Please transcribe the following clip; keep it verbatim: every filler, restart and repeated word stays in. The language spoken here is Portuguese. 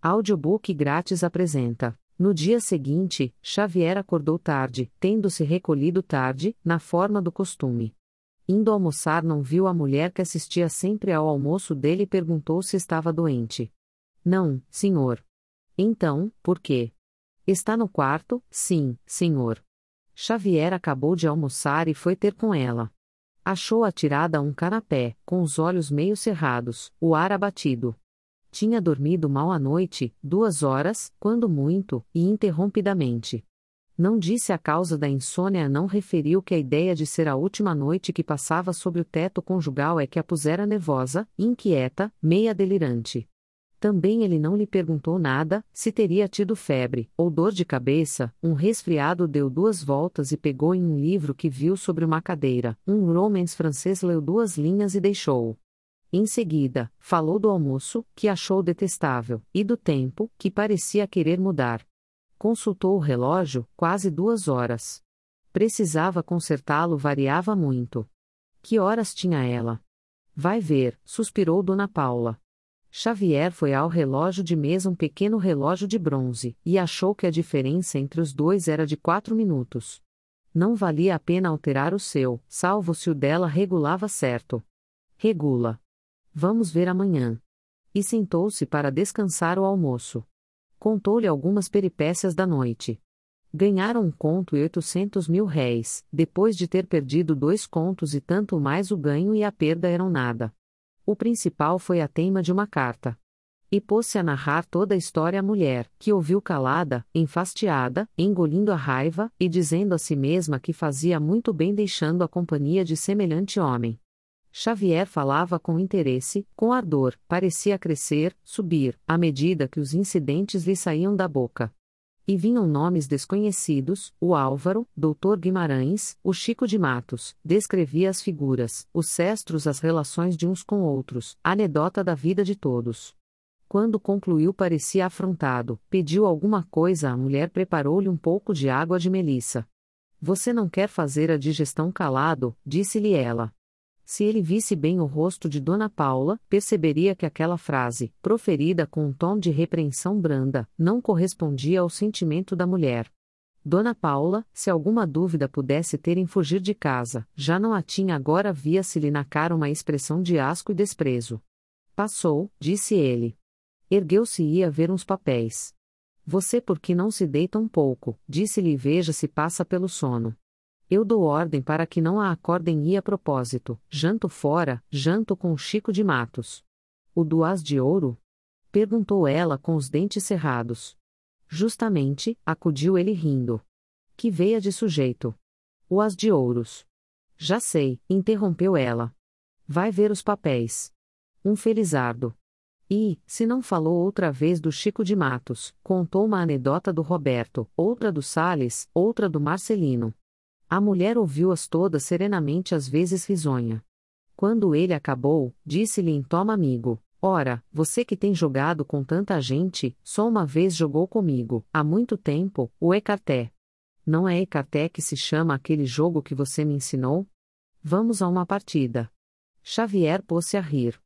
Audiobook grátis apresenta. No dia seguinte, Xavier acordou tarde, tendo se recolhido tarde, na forma do costume. Indo almoçar, não viu a mulher que assistia sempre ao almoço dele e perguntou se estava doente. Não, senhor. Então, por quê? Está no quarto? Sim, senhor. Xavier acabou de almoçar e foi ter com ela. Achou-a atirada a um canapé, com os olhos meio cerrados, o ar abatido. Tinha dormido mal à noite, duas horas, quando muito, e interrompidamente. Não disse a causa da insônia, não referiu que a ideia de ser a última noite que passava sob o teto conjugal é que a pusera nervosa, inquieta, meia delirante. Também ele não lhe perguntou nada, se teria tido febre, ou dor de cabeça, um resfriado. Deu duas voltas e pegou em um livro que viu sobre uma cadeira, um romance francês, leu duas linhas e deixou-o. Em seguida, falou do almoço, que achou detestável, e do tempo, que parecia querer mudar. Consultou o relógio, quase duas horas. Precisava consertá-lo, variava muito. Que horas tinha ela? Vai ver, suspirou Dona Paula. Xavier foi ao relógio de mesa, um pequeno relógio de bronze, e achou que a diferença entre os dois era de quatro minutos. Não valia a pena alterar o seu, salvo se o dela regulava certo. Regula. Vamos ver amanhã. E sentou-se para descansar o almoço. Contou-lhe algumas peripécias da noite. Ganharam um conto e oitocentos mil réis, depois de ter perdido dois contos e tanto mais. O ganho e a perda eram nada. O principal foi a teima de uma carta. E pôs-se a narrar toda a história à mulher, que ouviu calada, enfastiada, engolindo a raiva, e dizendo a si mesma que fazia muito bem deixando a companhia de semelhante homem. Xavier falava com interesse, com ardor, parecia crescer, subir, à medida que os incidentes lhe saíam da boca. E vinham nomes desconhecidos: o Álvaro, doutor Guimarães, o Chico de Matos, descrevia as figuras, os cestros, as relações de uns com outros, anedota da vida de todos. Quando concluiu, parecia afrontado, pediu alguma coisa, a mulher preparou-lhe um pouco de água de melissa. Você não quer fazer a digestão calado, disse-lhe ela. Se ele visse bem o rosto de Dona Paula, perceberia que aquela frase, proferida com um tom de repreensão branda, não correspondia ao sentimento da mulher. Dona Paula, se alguma dúvida pudesse ter em fugir de casa, já não a tinha agora. Via-se-lhe na cara uma expressão de asco e desprezo. Passou, disse ele. Ergueu-se e ia ver uns papéis. Você por que não se deita um pouco, disse-lhe, e veja se passa pelo sono. Eu dou ordem para que não a acordem. E a propósito, janto fora, janto com o Chico de Matos. O do As de Ouro? Perguntou ela com os dentes cerrados. Justamente, acudiu ele rindo. Que veia de sujeito. O As de Ouros. Já sei, interrompeu ela. Vai ver os papéis. Um felizardo. E, se não falou outra vez do Chico de Matos, contou uma anedota do Roberto, outra do Salles, outra do Marcelino. A mulher ouviu-as todas serenamente, às vezes risonha. Quando ele acabou, disse-lhe em tom amigo: Ora, você que tem jogado com tanta gente, só uma vez jogou comigo, há muito tempo, o écarté. Não é écarté que se chama aquele jogo que você me ensinou? Vamos a uma partida. Xavier pôs-se a rir.